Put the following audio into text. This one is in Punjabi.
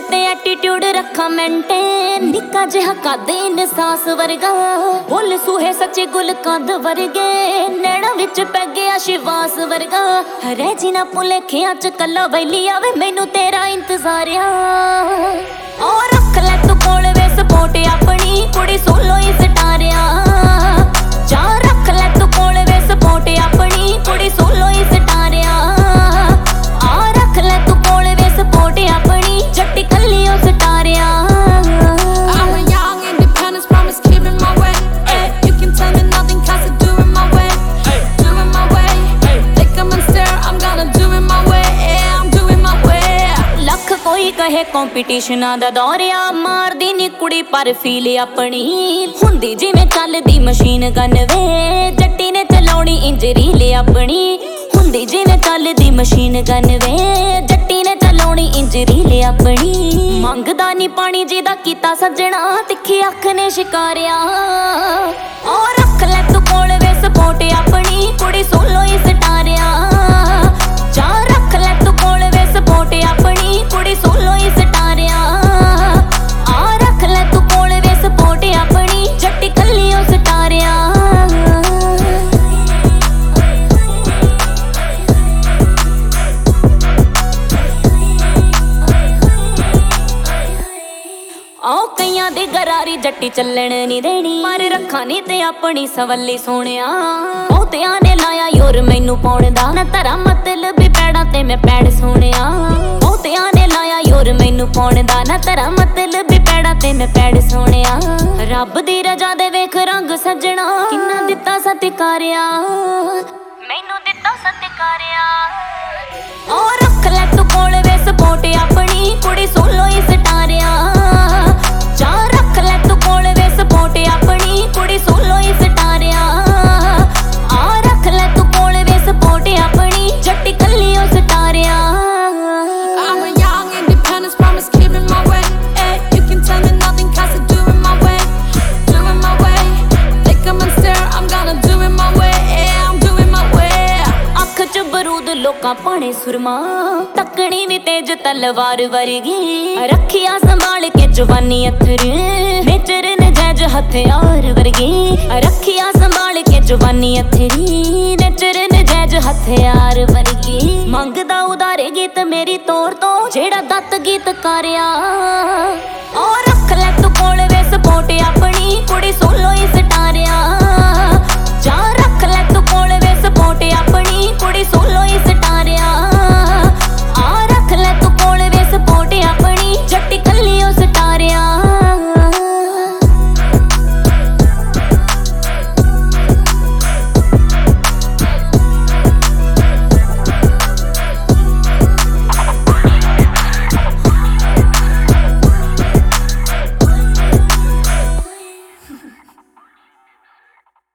ਤੇ ਐਟੀਟਿਊਡ ਰੱਖਾਂ ਮੇਨਟੇਨ ਨਿੱਕਾ ਜਿਹਾ ਕੱਦ ਇਨਸਾਸ ਵਰਗਾ ਬੋਲ ਸੂਹੇ ਸੱਚੇ ਗੁਲ ਕੰਦ ਵਰਗੇ ਨੈਣਾ ਵਿੱਚ ਪੈ ਗਿਆ ਸ਼ਿਵਾਸ ਵਰਗਾ ਰਹਿ ਜੀ ਨਾ ਭੁਲੇਖਿਆਂ ਚ ਕੱਲਾ ਵੈਲੀ ਆਵੇ ਮੈਨੂੰ ਤੇਰਾ ਇੰਤਜ਼ਾਰ ਆ ਓ ਰੱਖ ਲੈ ਤੂੰ ਕੋਲ ਵੇ ਸਪੋਰਟ ਆਪਣੀ ਕੁੜੀ ਸੋਲੋ ਹੀ ਸਟਾਰਿਆ ਜਾ ਰੱਖ ਲੈ ਤੂੰ ਕੋਲ ਵੇ ਸਪੋਰਟ ਆਪਣੀ ਕੁੜੀ ਸੋਲੋ ਹੀ ਸਟਾਰਿਆ ਆ ਰੱਖ ਲੈ ਤੂੰ ਕੋਲ ਵੇ ਸਪੋਰਟ ਆਪਣੀ ਜੱਟੀ ਕੱਲੀ ਉਹ ਸਟਾਰਿਆ I'm a young independence promise keeping my way you can tell me nothing cause I do it my way do it my way they come and stare I'm gonna do it my way I'm doing my way lakh ਕੋਈ ਕਹੇ ਕੰਪੀਟੀਸ਼ਨਾਂ ਦਾ ਦੌਰਿਆ ਮਾਰਦੀ ਨੀ ਕੁੜੀ ਪਰ ਫੀਲ ਆਪਣੀ ਹੁੰਦੀ ਜਿਵੇਂ ਚੱਲਦੀ ਮਸ਼ੀਨ ਗਨ ਵੇ ਜੱਟੀ ਨੇ ਚਲਾਉਣੀ ਇੰਜ ਰੀਲ ਆਪਣੀ ਹੁੰਦੀ ਜਿਵੇਂ ਚੱਲਦੀ ਮਸ਼ੀਨ ਗਨ ਵੇ ਜੱਟੀ ਨੇ ਚਲਾਉਣੀ ਇੰਜ ਰੀਲ ਆਪਣੀ ਮੰਗਦਾ ਨੀ ਪਾਣੀ ਜਿਹਦਾ ਕੀਤਾ ਸੱਜਣਾ ਤਿੱਖੀ ਅੱਖ ਨੇ ਸ਼ਿਕਾਰਿਆ ਓ ਰੱਖ ਲੈ ਤੂੰ ਕੋਲ ਵੇ ਸਪੋਰਟ ਆਪਣੀ ਕੁੜੀ ਸੋਲੋ ਹੀ ਸਟਾਰਿਆ ਜਾ ਰੱਖ ਲੈ ਤੂੰ ਕੋਲ ਵੇ ਸਪੋਰਟ ਆਪਣੀ ਕੁੜੀ ਸੋਲੋ ਹੀ ਸਟਾਰਿਆ ਆ ਰੱਖ ਲੈ ਤੂੰ ਕੋਲ ਵੇ ਸਪੋਰਟ ਆਪਣੀ ਜੱਟੀ ਕੱਲੀ ਉਹ ਸਟਾਰਿਆ ਆਓ ਕਈਆਂ ਦੇ ਗਰਾਰੀ ਜੱਟੀ ਚੱਲਣ ਨੀ ਦੇਣੀ ਪਰ ਰੱਖਾਂ ਨੀ ਤੇ ਆਪਣੀ ਸਵੱਲੀ ਸੋਹਣਿਆ ਬਹੁਤਿਆਂ ਨੇ ਲਾਇਆ ਯੋਰ ਮੈਨੂੰ ਪਾਉਣ ਦਾ ਨਾ ਤੇਰਾ ਮਤਲਬ ਵੀ ਪੈੜਾਂ ਤੇ ਮੈਂ ਪੈੜ ਸੋਹਣਿਆ ਬਹੁਤਿਆਂ ਨੇ ਲਾਇਆ ਯੋਰ ਮੈਨੂੰ ਪਾਉਣ ਦਾ ਨਾ ਤੇਰਾ ਮਤਲਬ ਵੀ ਪੈੜਾਂ ਤੇ ਮੈਂ ਪੈੜ ਸੋਹਣਿਆ ਰੱਬ ਦੀ ਰਜ਼ਾ ਦੇ ਵੇਖ ਰੰਗ ਸੱਜਣਾ ਕਿੰਨਾ ਦਿੱਤਾ ਸਤਿਕਾਰਿਆ ਮੈਨੂੰ ਦਿੱਤਾ ਸਤਿਕਾਰਿਆ ਓ ਰੱਖ ਲੈ ਤੂੰ ਕੋਲ ਵੇ ਸਪੋਰਟ ਆਪਣੀ ਕੁੜੀ ਸੋਲੋ ਹੀ ਸਟਾਰਿਆ ਜਾ ਰੱਖ ਲੈ ਤੂੰ ਕੋਲ ਵੇ ਸਪੋਰਟ ਆਪਣੀ ਕੁੜੀ ਸੋਲੋ ਹੀ ਸਟਾਰਿਆ ਆ ਰੱਖ ਲੈ ਤੂੰ ਕੋਲ ਵੇ ਸਪੋਰਟ ਆਪਣੀ ਜੱਟੀ ਕੱਲੀ ਉਹ ਸਟਾਰਿਆ I'm a young independence promise keeping my way you can tell me nothing cause I do it my way do it my way they come and stare I'm gonna do it my way I'm doing my way ਅੱਖ ਚ ਬਰੂਦ ਲੋਕਾਂ ਪਾਣੇ ਸੁਰਮਾ ਤੱਕਣੀ ਵੀ ਤੇਜ ਤਲਵਾਰ ਵਰਗੀ ਰੱਖਿਆ ਸੰਭਾਲ ਕੇ ਜਵਾਨੀ ਅਥਰ ਨੇਚਰ ਨਜਾਇਜ਼ ਹਥਿਆਰ ਵਰਗੀ ਰੱਖਿਆ ਸੰਭਾਲ ਕੇ ਜਵਾਨੀ ਅਥਰੀ ਨੇਚਰ ਨਜਾਇਜ਼ ਹਥਿਆਰ ਵਰਗੀ ਮੰਗਦਾ ਉਦਾਰੇ ਗੀਤ ਮੇਰੀ ਤੋਰ ਤੋਂ ਜਿਹੜਾ ਦੱਤ ਗੀਤ ਕਾਰਿਆ ਔਰ